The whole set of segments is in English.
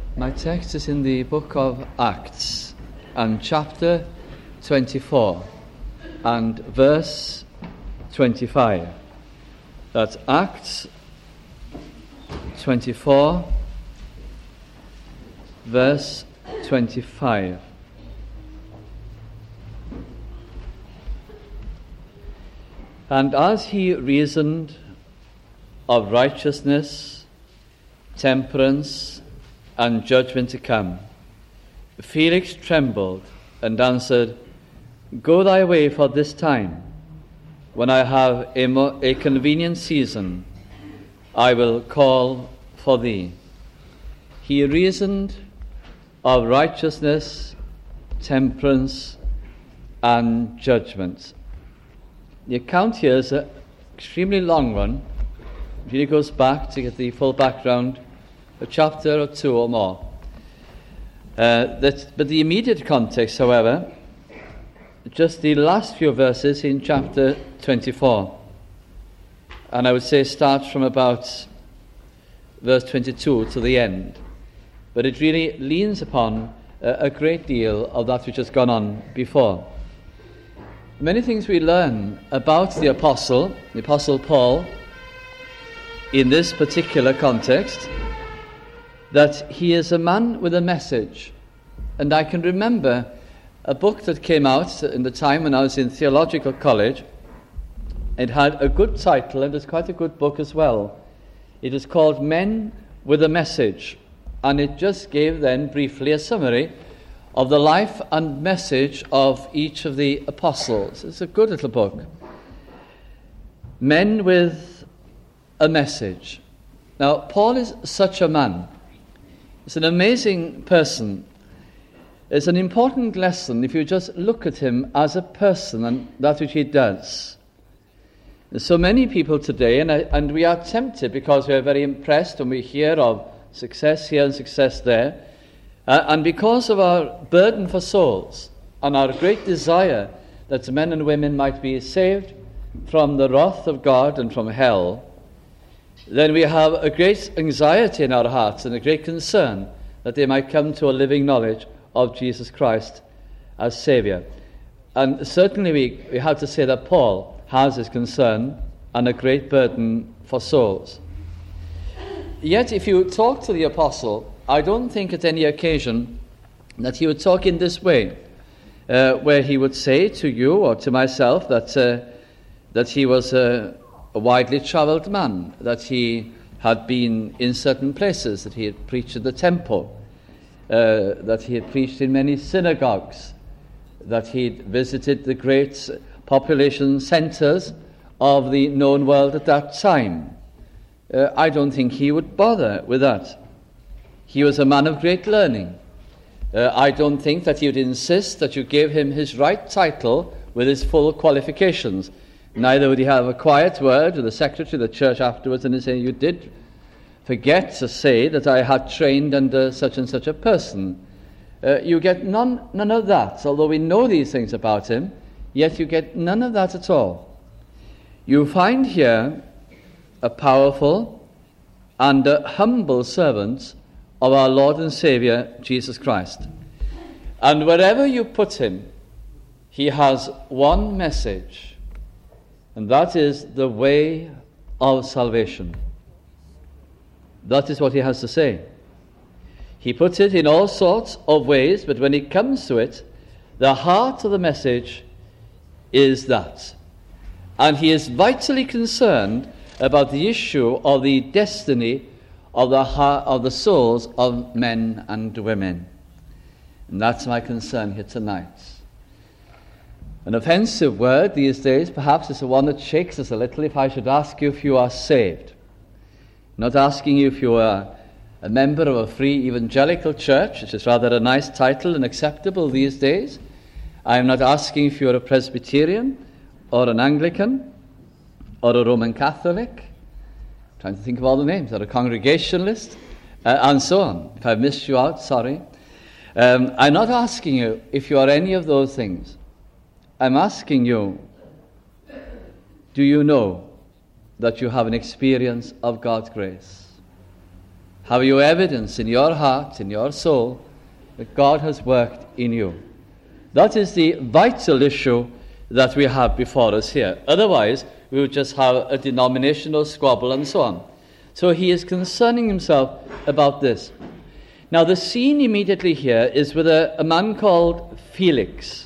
My text is in the book of Acts and chapter 24 and verse 25. That's Acts 24 verse 25. And as he reasoned of righteousness, temperance, and judgment to come, Felix trembled and answered, Go thy way for this time. When I have a convenient season, I will call for thee. He reasoned of righteousness, temperance, and judgment. The account here is an extremely long one. It really goes back to get the full background, a chapter or two or more. But the immediate context, however, just the last few verses in chapter 24. And I would say starts from about verse 22 to the end. But it really leans upon a great deal of that which has gone on before. Many things we learn about the Apostle Paul, in this particular context, that he is a man with a message. And I can remember a book that came out in the time when I was in theological college. It had a good title, and it's quite a good book as well. It is called Men with a Message, and it just gave then briefly a summary of the life and message of each of the apostles. It's a good little book. Men with a Message. Now, Paul is such a man. He's an amazing person. It's an important lesson if you just look at him as a person and that which he does. There's so many people today, and we are tempted because we are very impressed when we hear of success here and success there, and because of our burden for souls and our great desire that men and women might be saved from the wrath of God and from hell, then we have a great anxiety in our hearts and a great concern that they might come to a living knowledge of Jesus Christ as Saviour. And certainly we have to say that Paul has his concern and a great burden for souls. Yet if you talk to the apostle, I don't think at any occasion that he would talk in this way, where he would say to you or to myself that he was a widely travelled man, that he had been in certain places, that he had preached in the temple, that he had preached in many synagogues, that he had visited the great population centres of the known world at that time. I don't think he would bother with that. He was a man of great learning. I don't think that he would insist that you gave him his right title with his full qualifications. Neither would he have a quiet word with the secretary of the church afterwards and say, you did forget to say that I had trained under such and such a person. You get none of that. Although we know these things about him, yet you get none of that at all. You find here a powerful and a humble servant of our Lord and Saviour, Jesus Christ. And wherever you put him, he has one message, and that is the way of salvation. That is what he has to say. He puts it in all sorts of ways, but when it comes to it, the heart of the message is that. And he is vitally concerned about the issue of the destiny of the souls of men and women. And that's my concern here tonight. An offensive word these days perhaps is the one that shakes us a little if I should ask you if you are saved. I'm not asking you if you are a member of a free evangelical church, which is rather a nice title and acceptable these days. I am not asking if you are a Presbyterian or an Anglican or a Roman Catholic. I'm trying to think of all the names, or a Congregationalist, and so on. If I've missed you out, sorry. I'm not asking you if you are any of those things. I'm asking you, do you know that you have an experience of God's grace? Have you evidence in your heart, in your soul, that God has worked in you? That is the vital issue that we have before us here. Otherwise, we would just have a denominational squabble and so on. So he is concerning himself about this. Now, the scene immediately here is with a man called Felix.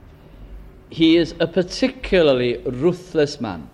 He is a particularly ruthless man.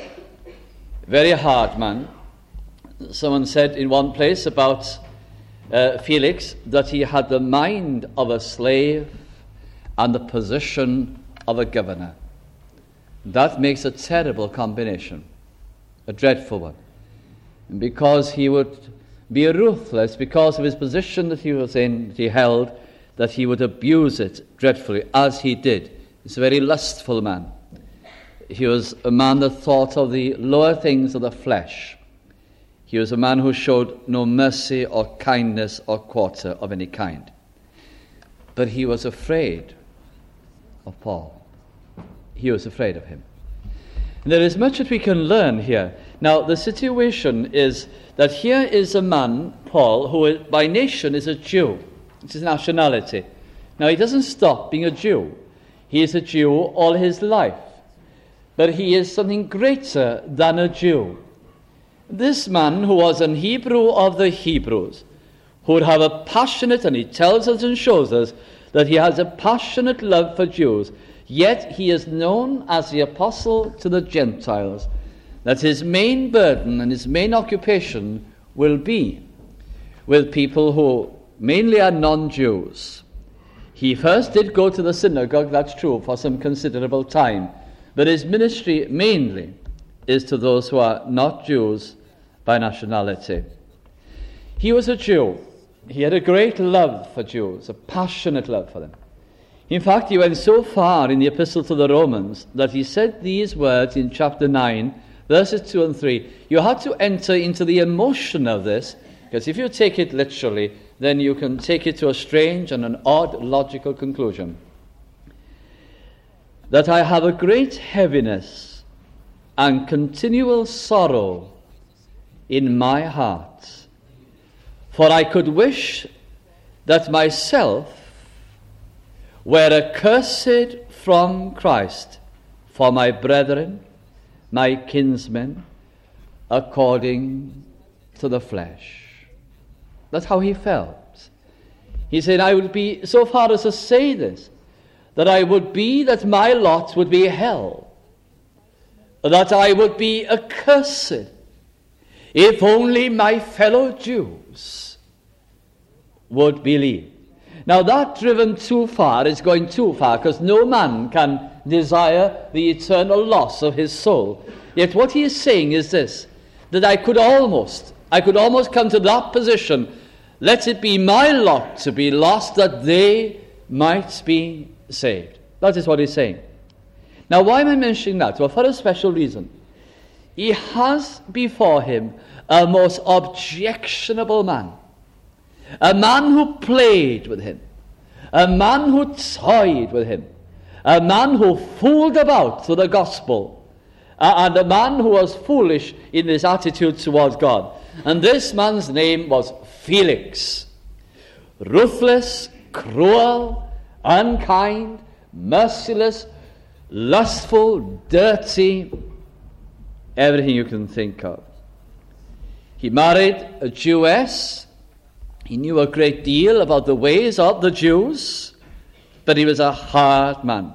Very hard man. Someone said in one place about Felix that he had the mind of a slave and the position of a governor. That makes a terrible combination, a dreadful one. And because he would be ruthless, because of his position that he was in, that he held, that he would abuse it dreadfully, as he did. He's a very lustful man. He was a man that thought of the lower things of the flesh. He was a man who showed no mercy or kindness or quarter of any kind. But he was afraid of Paul. He was afraid of him. And there is much that we can learn here. Now, the situation is that here is a man, Paul, who by nation is a Jew. It's his nationality. Now, he doesn't stop being a Jew. He is a Jew all his life. But he is something greater than a Jew. This man, who was an Hebrew of the Hebrews, who would have a passionate, and he tells us and shows us that he has a passionate love for Jews, yet he is known as the apostle to the Gentiles, that his main burden and his main occupation will be with people who mainly are non-Jews. He first did go to the synagogue, that's true, for some considerable time, but his ministry mainly is to those who are not Jews by nationality. He was a Jew. He had a great love for Jews, a passionate love for them. In fact, he went so far in the epistle to the Romans that he said these words in chapter 9, verses 2 and 3. You have to enter into the emotion of this, because if you take it literally, then you can take it to a strange and an odd logical conclusion. That I have a great heaviness and continual sorrow in my heart, for I could wish that myself were accursed from Christ for my brethren, my kinsmen, according to the flesh. That's how he felt. He said, I would be so far as to say this, that I would be that my lot would be hell, that I would be accursed, if only my fellow Jews would believe. Now that driven too far is going too far, because no man can desire the eternal loss of his soul. Yet what he is saying is this, that I could almost come to that position. Let it be my lot to be lost, that they might be saved. That is what he's saying. Now, why am I mentioning that? Well, for a special reason. He has before him a most objectionable man. A man who played with him. A man who toyed with him. A man who fooled about through the gospel. And a man who was foolish in his attitude towards God. And this man's name was Felix. Ruthless, cruel, unkind, merciless, lustful, dirty, everything you can think of. He married a Jewess. He knew a great deal about the ways of the Jews, but he was a hard man.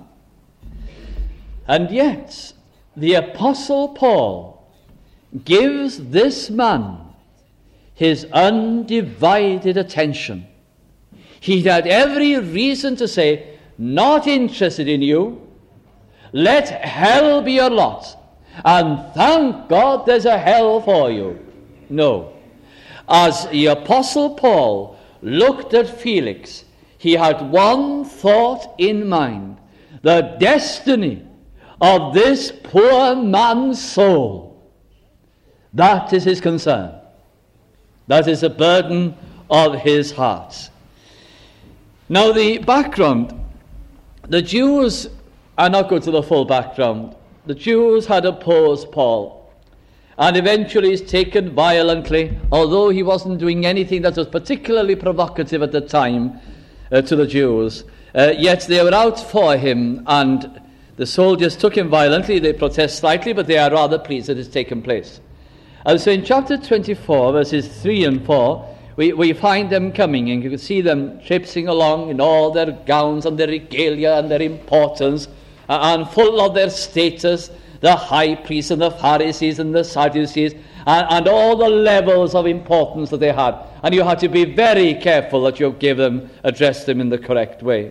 And yet, the Apostle Paul gives this man his undivided attention. He had every reason to say, not interested in you, let hell be your lot, and thank God there's a hell for you. No. As the Apostle Paul looked at Felix, he had one thought in mind, the destiny of this poor man's soul. That is his concern. That is the burden of his heart. Now the background, the Jews, are not going to the full background. The Jews had opposed Paul. and eventually is taken violently, although he wasn't doing anything that was particularly provocative at the time to the Jews. Yet they were out for him, and the soldiers took him violently. They protest slightly, but they are rather pleased that it's taken place. And so in chapter 24, verses 3 and 4, we find them coming, and you can see them traipsing along in all their gowns and their regalia and their importance, and full of their status, the high priests and the Pharisees and the Sadducees, and all the levels of importance that they had. And you had to be very careful that you addressed them in the correct way.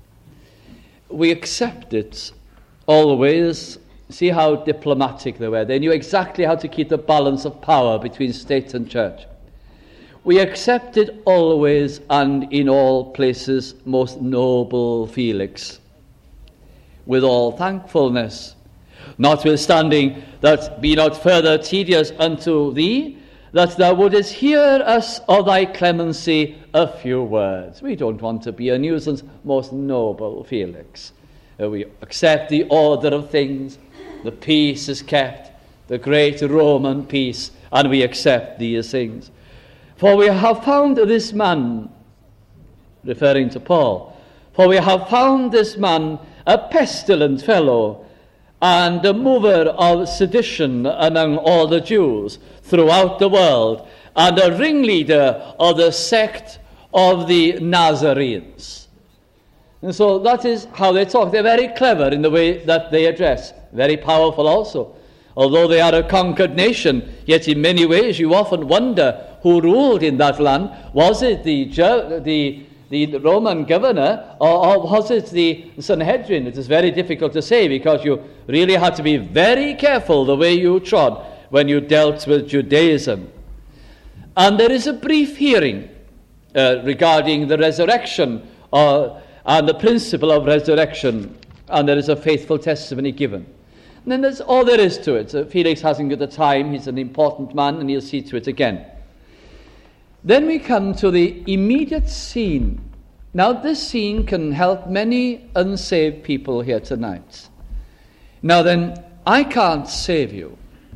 We accept it always. See how diplomatic they were. They knew exactly how to keep the balance of power between state and church. We accept it always and in all places, most noble Felix, with all thankfulness, notwithstanding that be not further tedious unto thee, that thou wouldest hear us of thy clemency a few words. We don't want to be a nuisance, most noble Felix. We accept the order of things, the peace is kept, the great Roman peace, and we accept these things. For we have found this man, referring to Paul, for we have found this man a pestilent fellow, and a mover of sedition among all the Jews throughout the world, and a ringleader of the sect of the Nazarenes. And so that is how they talk. They're very clever in the way that they address. Very powerful also. Although they are a conquered nation, yet in many ways you often wonder who ruled in that land. Was it the Roman governor, or was it the Sanhedrin? It is very difficult to say, because you really had to be very careful the way you trod when you dealt with Judaism. And there is a brief hearing regarding the resurrection and the principle of resurrection, and there is a faithful testimony given. And then that's all there is to it. Felix hasn't got the time. He's an important man, and he'll see to it again. Then we come to the immediate scene. Now, this scene can help many unsaved people here tonight. Now then, I can't save you.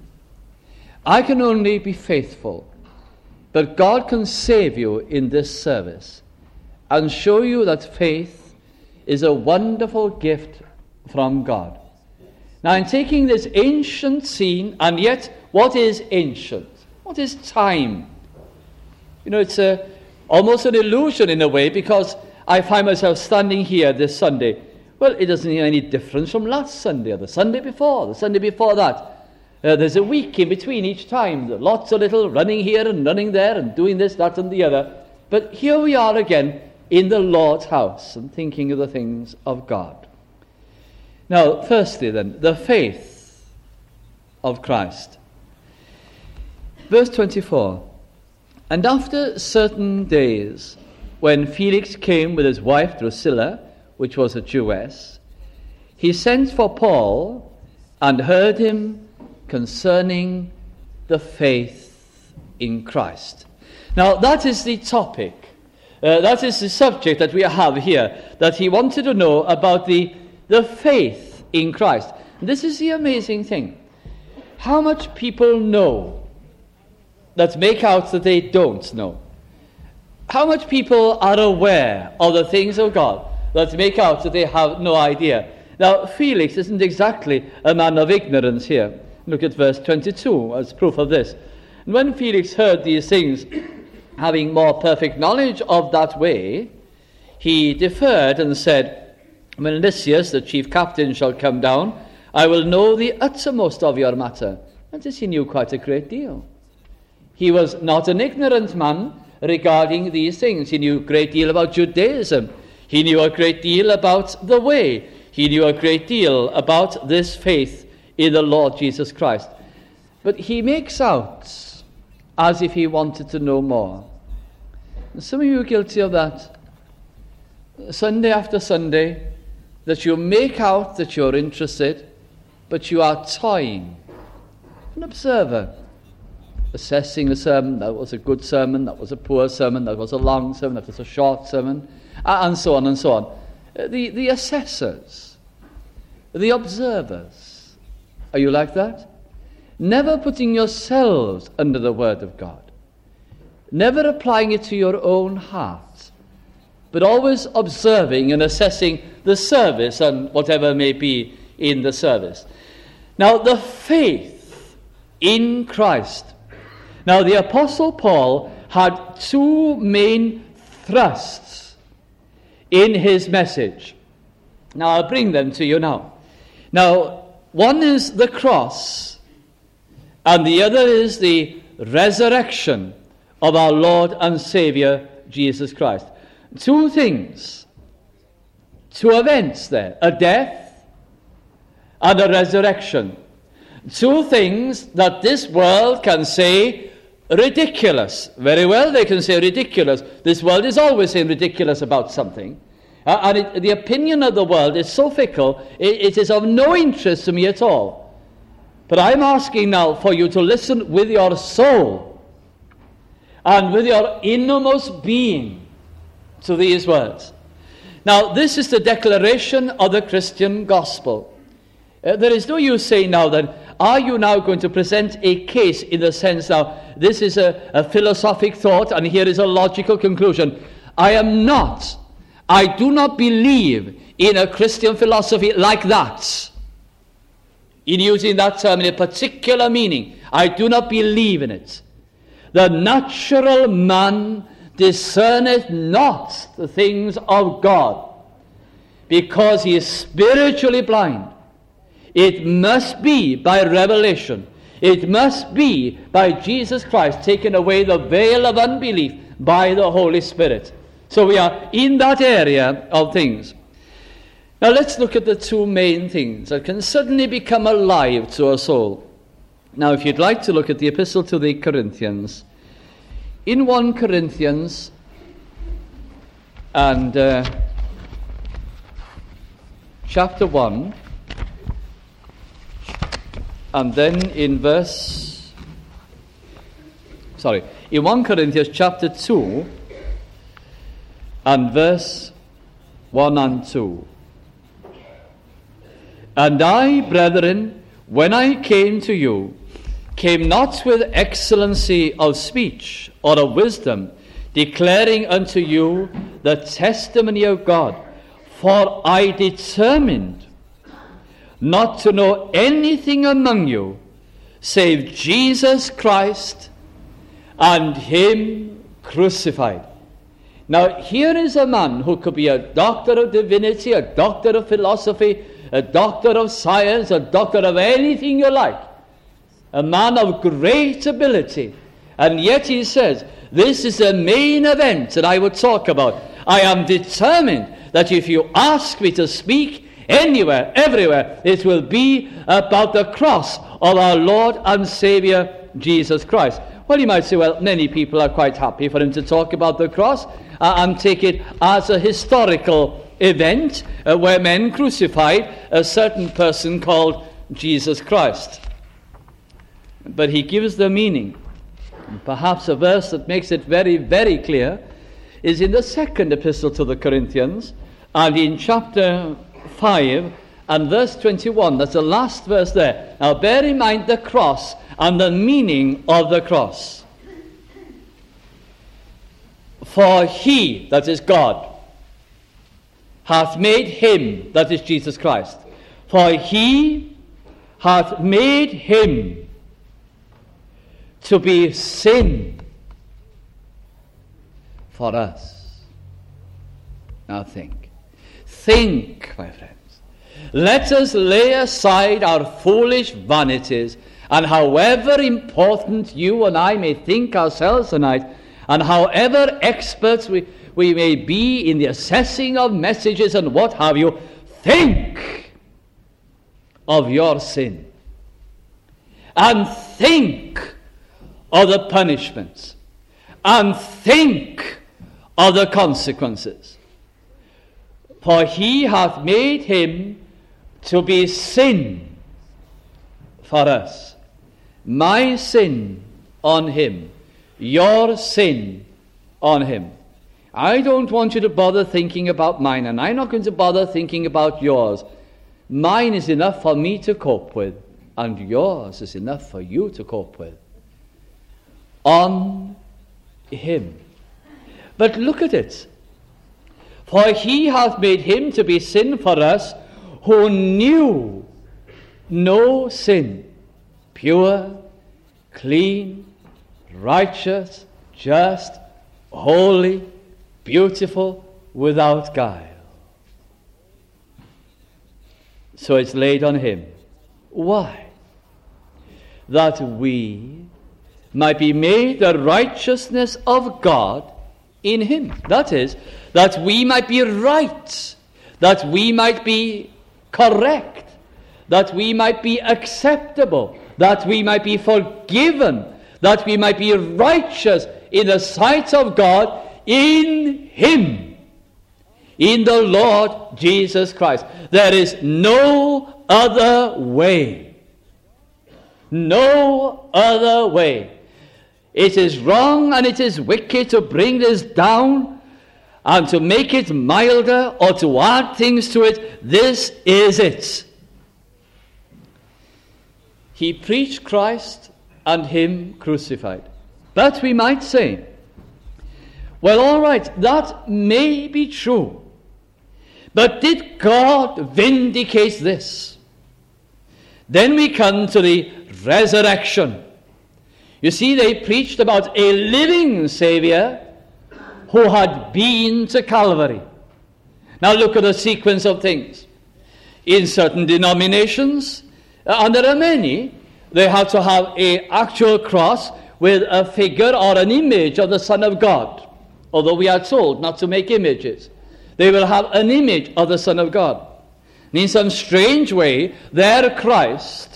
I can only be faithful. But God can save you in this service and show you that faith is a wonderful gift from God. Now, in taking this ancient scene, and yet, what is ancient? What is time? You know, it's almost an illusion in a way, because I find myself standing here this Sunday. Well, it doesn't make any difference from last Sunday, or the Sunday before that. There's a week in between each time. Lots of little running here and running there and doing this, that, and the other. But here we are again in the Lord's house and thinking of the things of God. Now, firstly then, the faith of Christ. Verse 24. And after certain days, when Felix came with his wife Drusilla, which was a Jewess, he sent for Paul and heard him concerning the faith in Christ. Now, that is the topic. That is the subject that we have here, that he wanted to know about the faith in Christ. And this is the amazing thing. How much people know that make out that they don't know? How much people are aware of the things of God that make out that they have no idea? Now, Felix isn't exactly a man of ignorance here. Look at verse 22 as proof of this. And when Felix heard these things, having more perfect knowledge of that way, he deferred and said, when Lysias, the chief captain, shall come down, I will know the uttermost of your matter. And this he knew quite a great deal. He was not an ignorant man regarding these things. He knew a great deal about Judaism. He knew a great deal about the way. He knew a great deal about this faith in the Lord Jesus Christ. But he makes out as if he wanted to know more. And some of you are guilty of that. Sunday after Sunday, that you make out that you're interested, but you are toying. An observer, assessing a sermon. That was a good sermon, that was a poor sermon, that was a long sermon, that was a short sermon, and so on and so on. The assessors, the observers. Are you like that? never putting yourselves under the Word of God, never applying it to your own heart, but always observing and assessing the service and whatever may be in the service. Now, the faith in Christ. Now, the Apostle Paul had two main thrusts in his message. Now, I'll bring them to you now. Now, one is the cross, and the other is the resurrection of our Lord and Savior, Jesus Christ. Two things, two events there, a death and a resurrection. Two things that this world can say ridiculous. Very well, they can say ridiculous. This world is always saying ridiculous about something. The opinion of the world is so fickle, it is of no interest to me at all. But I'm asking now for you to listen with your soul and with your innermost being to these words. Now, this is the declaration of the Christian gospel. There is no use saying now that, are you now going to present a case in the sense now, this is a philosophic thought and here is a logical conclusion. I am not. I do not believe in a Christian philosophy like that. In using that term in a particular meaning, I do not believe in it. The natural man discerneth not the things of God, because he is spiritually blind. It must be by revelation. It must be by Jesus Christ taking away the veil of unbelief by the Holy Spirit. So we are in that area of things. Now let's look at the two main things that can suddenly become alive to our soul. Now if you'd like to look at the epistle to the Corinthians, in 1 Corinthians and chapter 1, and then in 1 Corinthians chapter 2 and verse 1 and 2. And I, brethren, when I came to you, came not with excellency of speech or of wisdom, declaring unto you the testimony of God. For I determined not to know anything among you save Jesus Christ and him crucified. Now, here is a man who could be a doctor of divinity, a doctor of philosophy, a doctor of science, a doctor of anything you like, a man of great ability. And yet he says, this is the main event that I would talk about. I am determined that if you ask me to speak anywhere, everywhere, it will be about the cross of our Lord and Savior, Jesus Christ. Well, you might say, well, many people are quite happy for him to talk about the cross and take it as a historical event where men crucified a certain person called Jesus Christ. But he gives the meaning. And perhaps a verse that makes it very, very clear is in the second epistle to the Corinthians, and in chapter 5 and verse 21. That's the last verse there. Now bear in mind the cross and the meaning of the cross. For he, that is God, hath made him, that is Jesus Christ. For he hath made him to be sin for us. Now think, my friends. Let us lay aside our foolish vanities, and however important you and I may think ourselves tonight, and however experts we may be in the assessing of messages and what have you, think of your sin. And think of the punishments. And think of the consequences. For he hath made him to be sin for us. My sin on him. Your sin on him. I don't want you to bother thinking about mine, and I'm not going to bother thinking about yours. Mine is enough for me to cope with. and yours is enough for you to cope with. On him. But look at it. For he hath made him to be sin for us who knew no sin, pure, clean, righteous, just, holy, beautiful, without guile. So it's laid on him. Why? That we might be made the righteousness of God in him. That is, that we might be right, that we might be correct, that we might be acceptable, that we might be forgiven, that we might be righteous in the sight of God in him, in the Lord Jesus Christ. There is no other way. No other way. It is wrong and it is wicked to bring this down and to make it milder or to add things to it. This is it. He preached Christ and him crucified. But we might say, well, all right, that may be true. But did God vindicate this? Then we come to the resurrection. You see, they preached about a living Savior who had been to Calvary. Now look at the sequence of things. In certain denominations, and there are many, they have to have an actual cross with a figure or an image of the Son of God. Although we are told not to make images, they will have an image of the Son of God. And in some strange way, their Christ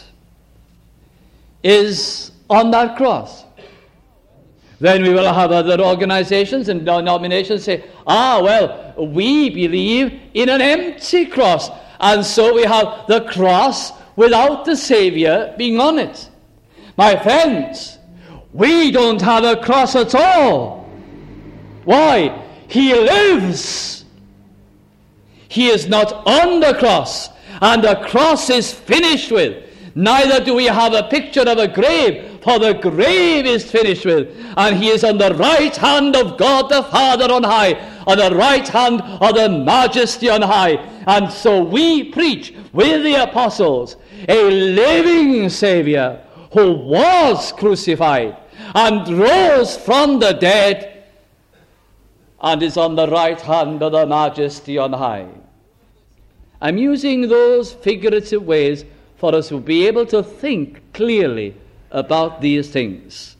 is on that cross. Then we will have other organizations and denominations say, well, we believe in an empty cross. And so we have the cross without the Savior being on it. My friends, we don't have a cross at all. Why? He lives. He is not on the cross, and the cross is finished with. Neither do we have a picture of a grave, for the grave is finished with, and he is on the right hand of God the Father on high, on the right hand of the Majesty on high. And so we preach with the apostles a living Savior who was crucified and rose from the dead and is on the right hand of the Majesty on high. I'm using those figurative ways for us to be able to think clearly about these things.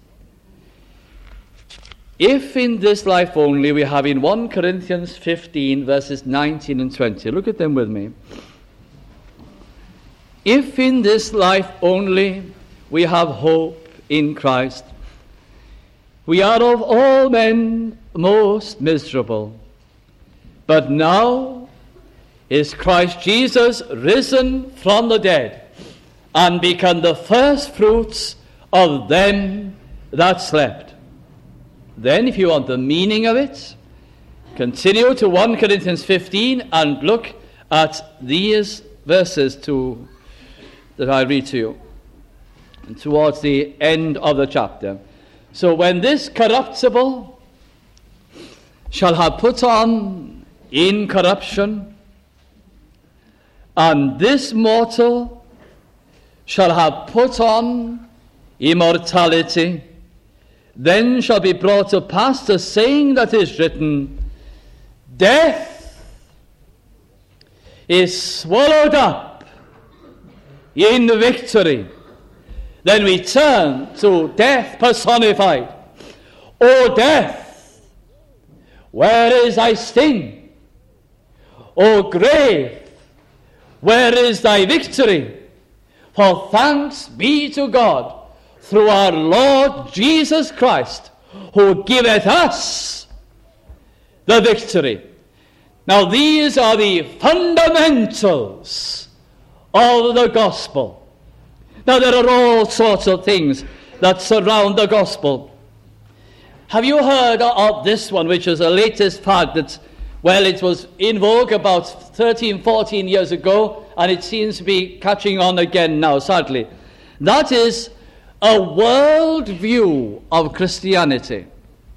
If in this life only we have in 1 Corinthians 15 verses 19 and 20, look at them with me. If in this life only we have hope in Christ, we are of all men most miserable. But now is Christ Jesus risen from the dead and become the first fruits of them that slept. Then, if you want the meaning of it, continue to 1 Corinthians 15 and look at these verses that I read to you towards the end of the chapter. So when this corruptible shall have put on incorruption, and this mortal shall have put on immortality, then shall be brought to pass the saying that is written, death is swallowed up in victory. Then we turn to death personified. O death, where is thy sting? O grave, where is thy victory? For thanks be to God through our Lord Jesus Christ, who giveth us the victory. Now these are the fundamentals of the gospel. Now there are all sorts of things that surround the gospel. Have you heard of this one, which is the latest fad that, well, it was in vogue about 13, 14 years ago, and it seems to be catching on again now, sadly. That is a world view of Christianity.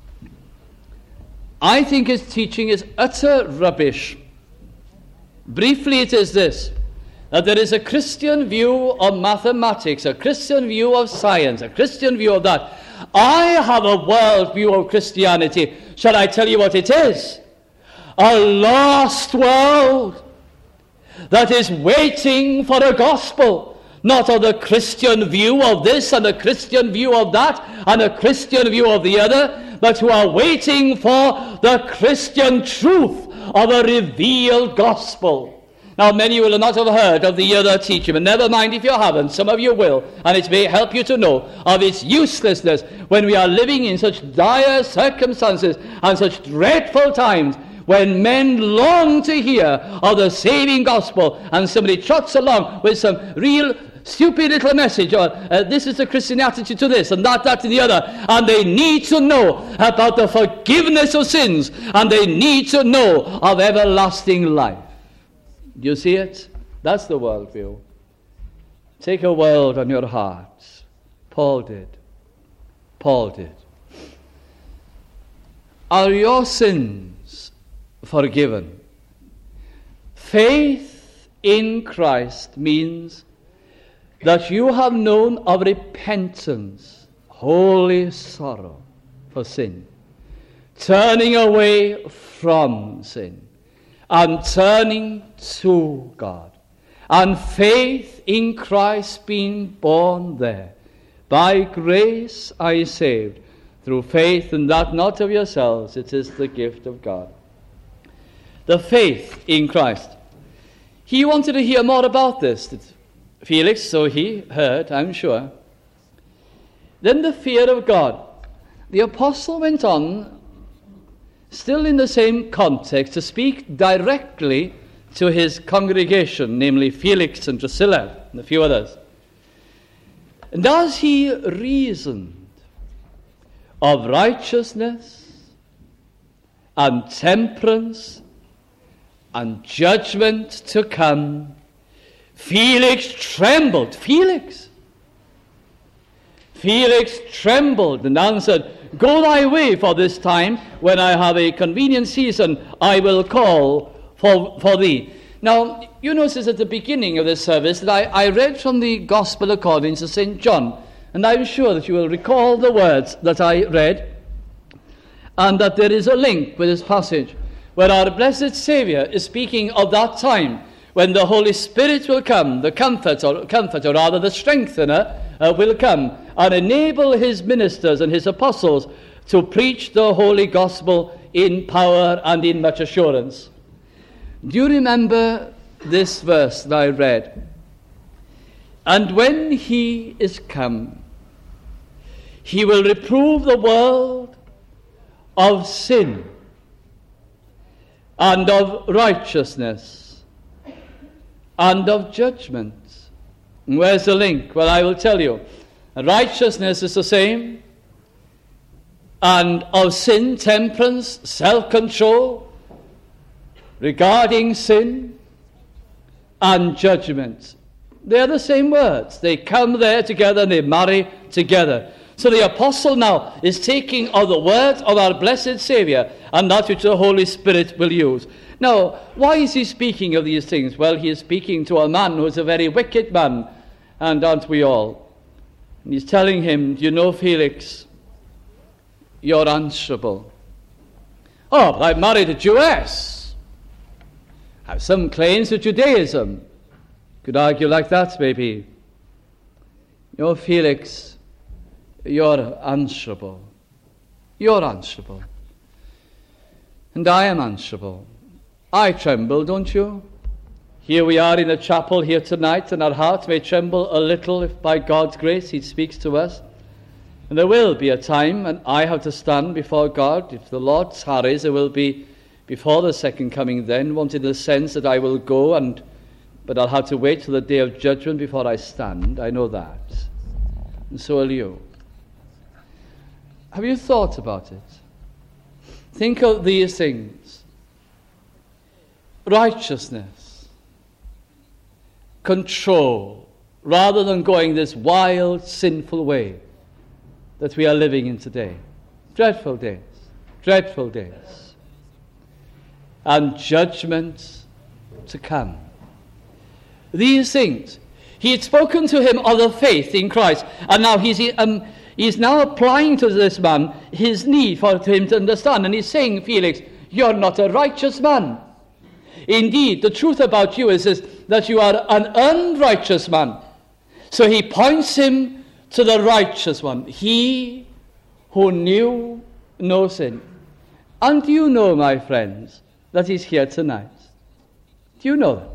I think his teaching is utter rubbish. Briefly, it is this, that there is a Christian view of mathematics, a Christian view of science, a Christian view of that. I have a world view of Christianity. Shall I tell you what it is? A lost world that is waiting for a gospel, not of the Christian view of this and a Christian view of that and a Christian view of the other, but who are waiting for the Christian truth of a revealed gospel. Now, many will not have heard of the other teaching, but never mind if you haven't. Some of you will, and it may help you to know of its uselessness when we are living in such dire circumstances and such dreadful times, when men long to hear of the saving gospel, and somebody trots along with some real stupid little message, or this is the Christian attitude to this, and that to the other, and they need to know about the forgiveness of sins, and they need to know of everlasting life. Do you see it? That's the worldview. Take a world on your hearts. Paul did. Paul did. Are your sins forgiven? Faith in Christ means that you have known of repentance, holy sorrow for sin, turning away from sin, and turning to God, and faith in Christ being born there. By grace are ye saved, through faith, and that not of yourselves, it is the gift of God. The faith in Christ. He wanted to hear more about this, Felix, so he heard, I'm sure. Then the fear of God. The apostle went on, still in the same context, to speak directly to his congregation, namely Felix and Drusilla and a few others. And as he reasoned of righteousness and temperance and judgment to come, Felix trembled. Felix trembled and answered, Go thy way, for this time, when I have a convenient season, I will call for thee. Now, you notice at the beginning of this service that I read from the Gospel according to St. John, and I'm sure that you will recall the words that I read, and that there is a link with this passage, where our blessed Saviour is speaking of that time when the Holy Spirit will come, the comforter, or rather the strengthener, will come and enable his ministers and his apostles to preach the holy gospel in power and in much assurance. Do you remember this verse that I read? And when he is come, he will reprove the world of sin and of righteousness and of judgment. And where's the link? Well, I will tell you. Righteousness is the same, and of sin, temperance, self-control, regarding sin, and judgment. They are the same words. They come there together and they marry together. So the apostle now is taking of the words of our blessed Saviour and that which the Holy Spirit will use. Now, why is he speaking of these things? Well, he is speaking to a man who is a very wicked man, and aren't we all? And he's telling him, do you know, Felix, you're answerable. Oh, but I've married a Jewess. I have some claims to Judaism. Could argue like that, maybe. You know, Felix, you're answerable. You're answerable. And I am answerable. I tremble, don't you? Here we are in a chapel here tonight, and our hearts may tremble a little if by God's grace he speaks to us. And there will be a time when I have to stand before God. If the Lord tarries, there will be before the second coming then, wanting the sense that I will go, but I'll have to wait till the day of judgment before I stand. I know that. And so will you. Have you thought about it? Think of these things. Righteousness, control, rather than going this wild, sinful way that we are living in today. Dreadful days, dreadful days. And judgment to come. These things. He had spoken to him of the faith in Christ, and now he's now applying to this man his need for him to understand. And he's saying, Felix, you're not a righteous man. Indeed, the truth about you is that you are an unrighteous man. So he points him to the righteous one, he who knew no sin. And do you know, my friends, that he's here tonight? Do you know that?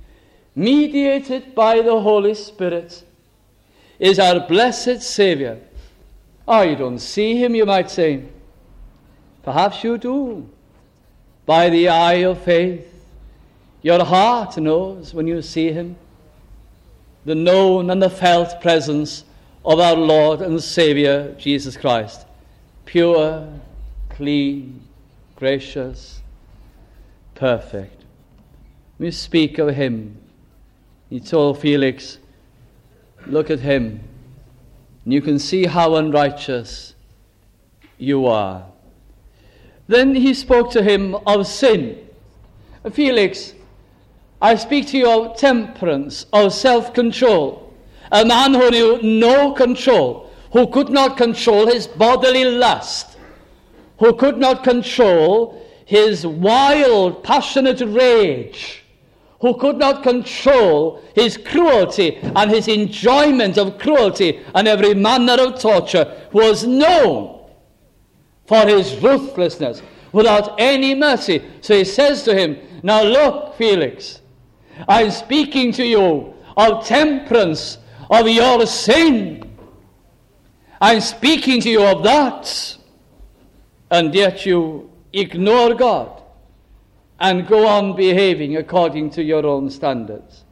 Mediated by the Holy Spirit is our blessed Savior. Oh, you don't see him, you might say. Perhaps you do. By the eye of faith, your heart knows when you see him the known and the felt presence of our Lord and Savior, Jesus Christ. Pure, clean, gracious, perfect. We speak of him. He told Felix, look at him, and you can see how unrighteous you are. Then he spoke to him of sin. Felix, I speak to you of temperance, of self-control. A man who knew no control, who could not control his bodily lust, who could not control his wild, passionate rage, who could not control his cruelty and his enjoyment of cruelty and every manner of torture, was known for his ruthlessness, without any mercy. So he says to him, now look, Felix, I'm speaking to you of temperance, of your sin. I'm speaking to you of that. And yet you ignore God and go on behaving according to your own standards.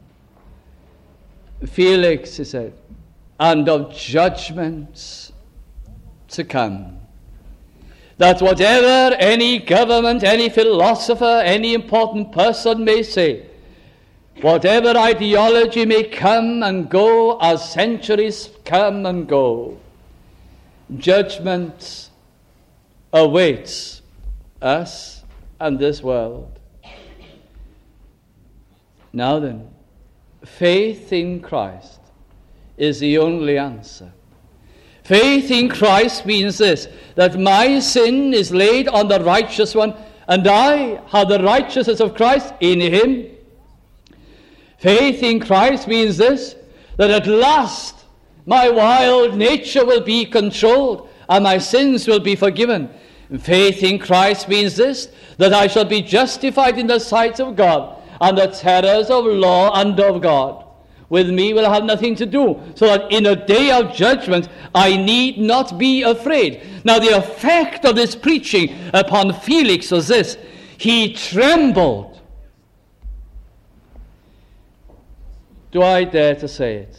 Felix, he said, and of judgments to come. That whatever any government, any philosopher, any important person may say, whatever ideology may come and go as centuries come and go, judgment awaits us and this world. Now then, faith in Christ is the only answer. Faith in Christ means this, that my sin is laid on the righteous one, and I have the righteousness of Christ in him. Faith in Christ means this, that at last my wild nature will be controlled and my sins will be forgiven. Faith in Christ means this, that I shall be justified in the sight of God, and the terrors of law and of God with me will have nothing to do, so that in a day of judgment I need not be afraid. Now the effect of this preaching upon Felix was this: he trembled. Do I dare to say it?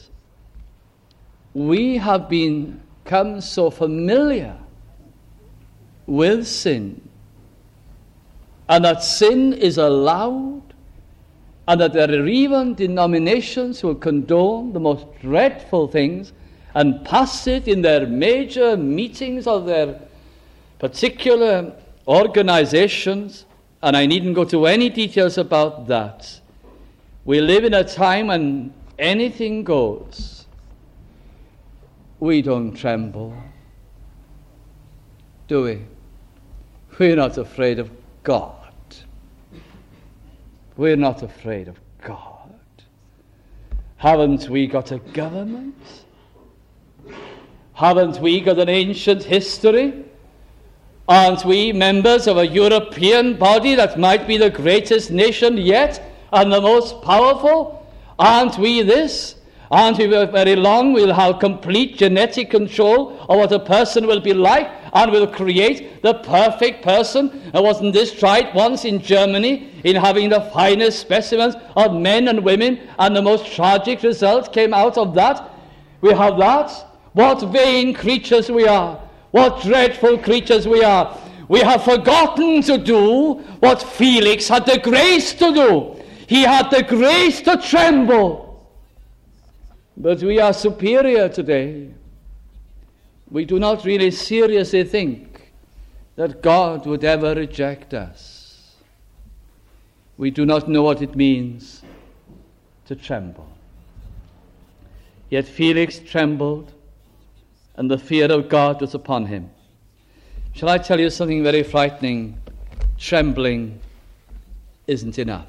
We have become so familiar with sin, and that sin is allowed, and that there are even denominations who condone the most dreadful things and pass it in their major meetings of their particular organizations, and I needn't go to any details about that. We live in a time when anything goes. We don't tremble, do we? We're not afraid of God. We're not afraid of God. Haven't we got a government? Haven't we got an ancient history? Aren't we members of a European body that might be the greatest nation yet and the most powerful? Aren't we this? Aren't we very long we'll have complete genetic control of what a person will be like, and will create the perfect person? And wasn't this tried once in Germany, in having the finest specimens of men and women, and the most tragic result came out of that? We have that. What vain creatures we are. What dreadful creatures we are. We have forgotten to do what Felix had the grace to do. He had the grace to tremble. But we are superior today. We do not really seriously think that God would ever reject us. We do not know what it means to tremble. Yet Felix trembled, and the fear of God was upon him. Shall I tell you something very frightening? Trembling isn't enough.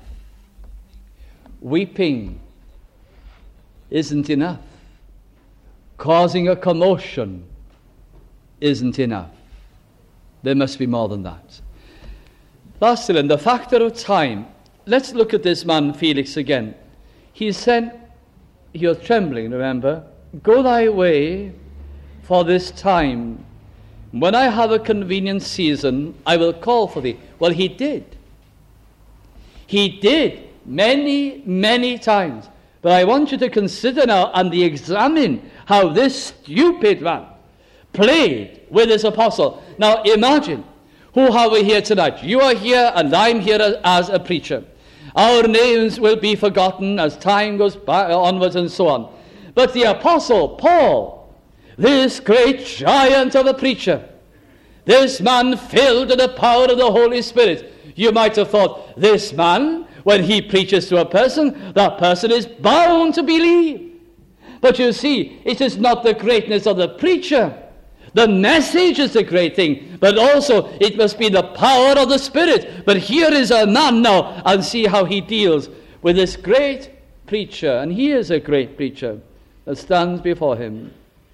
Weeping isn't enough. Causing a commotion isn't enough. There must be more than that. Lastly, in the factor of time, let's look at this man Felix again. He said, he was trembling, remember, "Go thy way for this time. When I have a convenient season, I will call for thee." Well, he did. He did many, many times. But I want you to consider now and examine how this stupid man played with his apostle. Now imagine, who have we here tonight? You are here and I'm here as a preacher. Our names will be forgotten as time goes by, onwards and so on. But the apostle Paul, this great giant of a preacher, this man filled with the power of the Holy Spirit, you might have thought, this man, when he preaches to a person, that person is bound to believe. But you see, it is not the greatness of the preacher. The message is the great thing, but also it must be the power of the Spirit. But here is a man now, and see how he deals with this great preacher. And he is a great preacher that stands before him.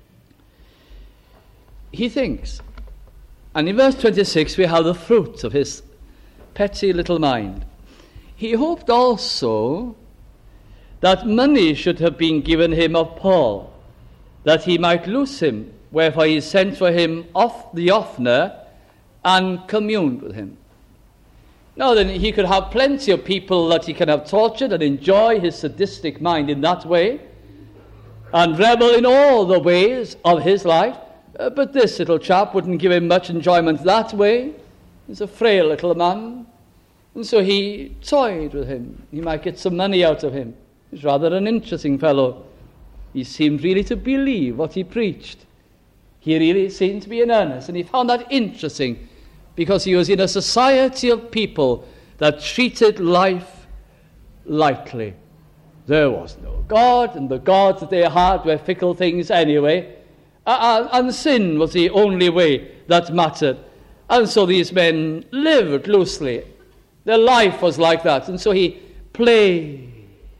He thinks, and in verse 26 we have the fruit of his petty little mind. He hoped also that money should have been given him of Paul, that he might loose him. Wherefore he sent for him the oftener and communed with him. Now then, he could have plenty of people that he can have tortured and enjoy his sadistic mind in that way, and revel in all the ways of his life. But this little chap wouldn't give him much enjoyment that way. He's a frail little man. And so he toyed with him. He might get some money out of him. He's rather an interesting fellow. He seemed really to believe what he preached. He really seemed to be in earnest, and he found that interesting because he was in a society of people that treated life lightly. There was no God, and the gods that they had were fickle things anyway, and sin was the only way that mattered. And so these men lived loosely. Their life was like that, and so he played.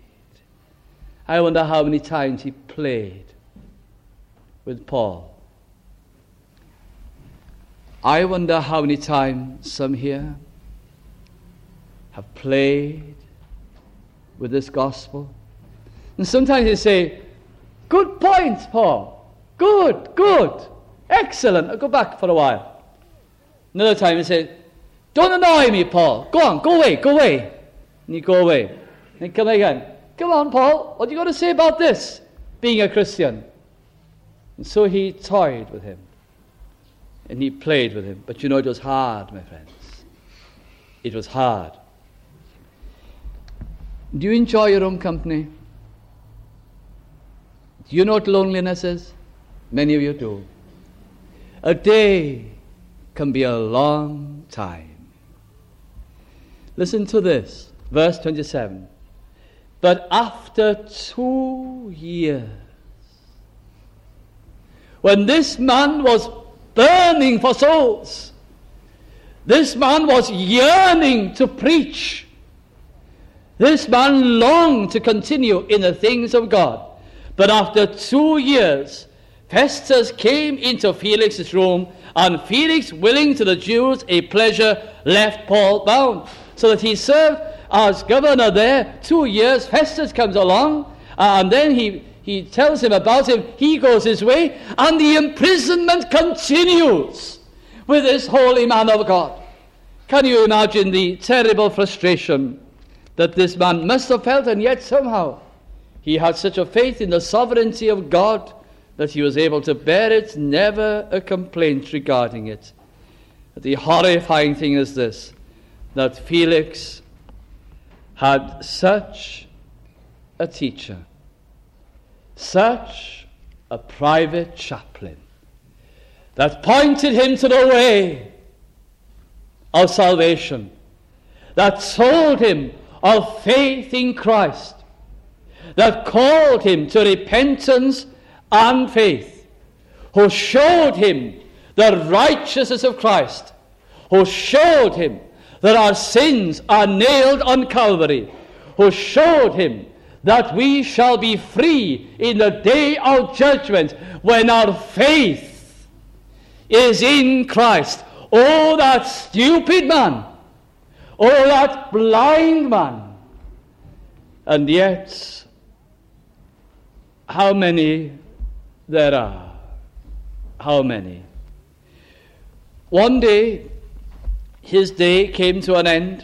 I wonder how many times he played with Paul. I wonder how many times some here have played with this gospel. And sometimes they say, "Good point, Paul. Good. Excellent. I'll go back for a while." Another time they say, "Don't annoy me, Paul. Go on, go away. And you go away. And come again. "Come on, Paul. What are you going to say about this, being a Christian?" And so he toyed with him. And he played with him. But you know, it was hard, my friends. It was hard. Do you enjoy your own company? Do you know what loneliness is? Many of you do. A day can be a long time. Listen to this, verse 27. But after 2 years, when this man was burning for souls, this man was yearning to preach, this man longed to continue in the things of God. But after 2 years, Festus came into Felix's room, and Felix, willing to the Jews a pleasure, left Paul bound, so that he served as governor there 2 years. Festus comes along, and then he tells him about him. He goes his way, and the imprisonment continues with this holy man of God. Can you imagine the terrible frustration that this man must have felt? And yet somehow he had such a faith in the sovereignty of God that he was able to bear it, never a complaint regarding it. But the horrifying thing is this, that Felix had such a teacher, such a private chaplain that pointed him to the way of salvation, that told him of faith in Christ, that called him to repentance and faith, who showed him the righteousness of Christ, who showed him that our sins are nailed on Calvary, who showed him that we shall be free in the day of judgment when our faith is in Christ. Oh, that stupid man! Oh, that blind man! And yet, how many there are? How many? One day, his day came to an end.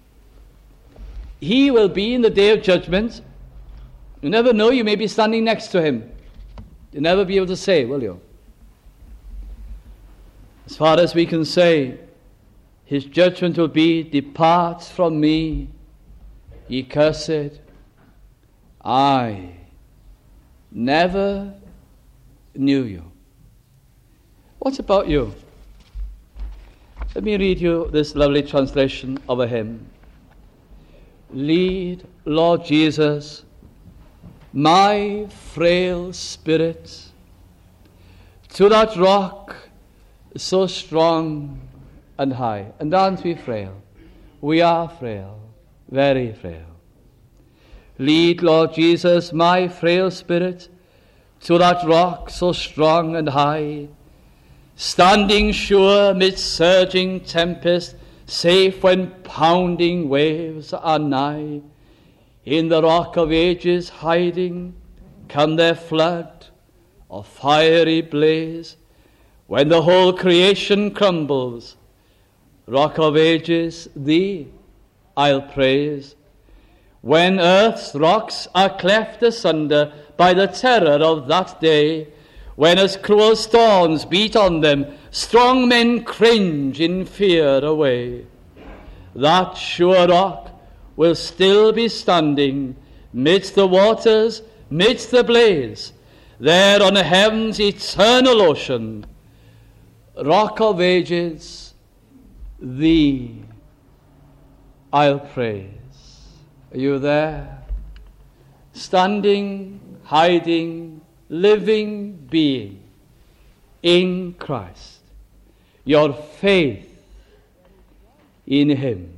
He will be in the day of judgment. You never know, you may be standing next to him. You'll never be able to say, will you? As far as we can say, his judgment will be, "Depart from me, ye cursed. I never knew you." What about you? Let me read you this lovely translation of a hymn. Lead, Lord Jesus, my frail spirit to that rock so strong and high. And aren't we frail? We are frail, very frail. Lead, Lord Jesus, my frail spirit to that rock so strong and high, standing sure midst surging tempest, safe when pounding waves are nigh. In the rock of ages hiding, come their flood of fiery blaze. When the whole creation crumbles, Rock of ages, thee I'll praise. When earth's rocks are cleft asunder by the terror of that day, when as cruel storms beat on them, strong men cringe in fear away, that sure rock will still be standing midst the waters, midst the blaze, there on heaven's eternal ocean. Rock of ages, thee I'll praise. Are you there? Standing, hiding, living being in Christ. Your faith in him.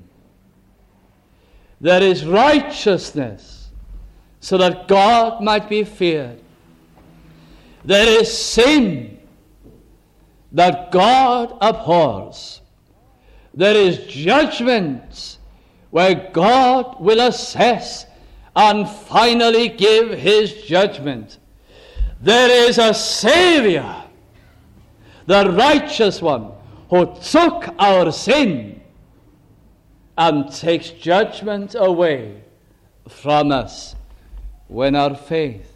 There is righteousness so that God might be feared. There is sin that God abhors. There is judgment where God will assess and finally give his judgment. There is a Savior, the righteous one, who took our sin and takes judgment away from us when our faith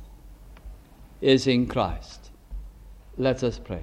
is in Christ. Let us pray.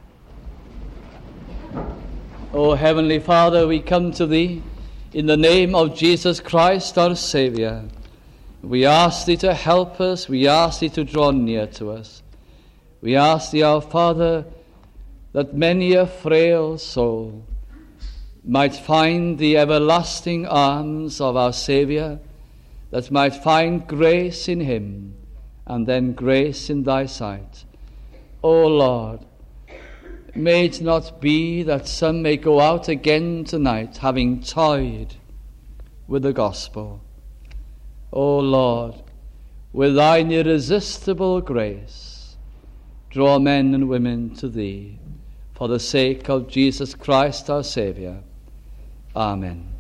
O Heavenly Father, we come to thee in the name of Jesus Christ, our Savior. We ask thee to help us. We ask thee to draw near to us. We ask thee, our Father, that many a frail soul might find the everlasting arms of our Savior, that might find grace in him, and then grace in thy sight. O Lord, may it not be that some may go out again tonight having toyed with the gospel. O Lord, with thine irresistible grace, draw men and women to thee, for the sake of Jesus Christ our Saviour. Amen.